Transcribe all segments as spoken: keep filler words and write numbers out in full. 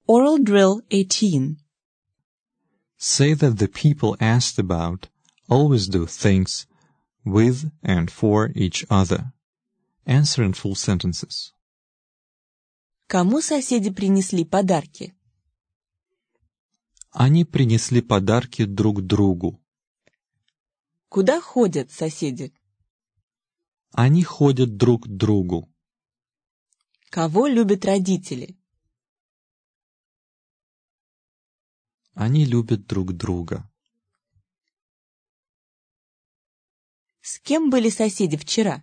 Oral Drill eighteen. Say that the people asked about always do things with and for each other. Answer in full sentences. Кому соседи принесли подарки? Они принесли подарки друг другу. Куда ходят соседи? Они ходят друг к другу. Кого любят родители? Они любят друг друга. С кем были соседи вчера?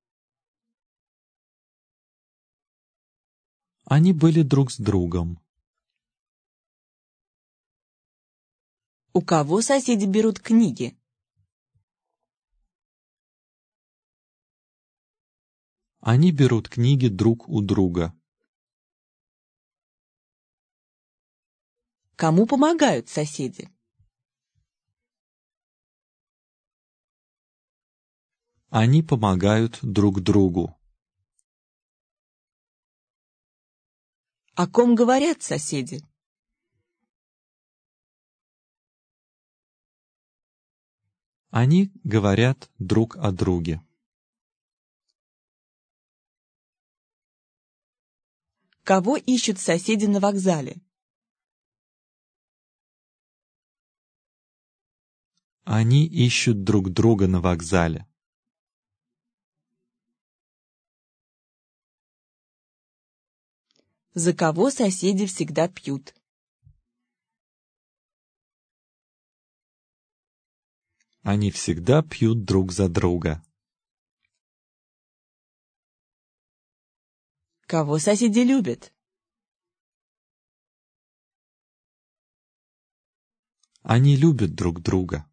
Они были друг с другом. У кого соседи берут книги? Они берут книги друг у друга. Кому помогают соседи? Они помогают друг другу. О ком говорят соседи? Они говорят друг о друге. Кого ищут соседи на вокзале? Они ищут друг друга на вокзале. За кого соседи всегда пьют? Они всегда пьют друг за друга. Кого соседи любят? Они любят друг друга.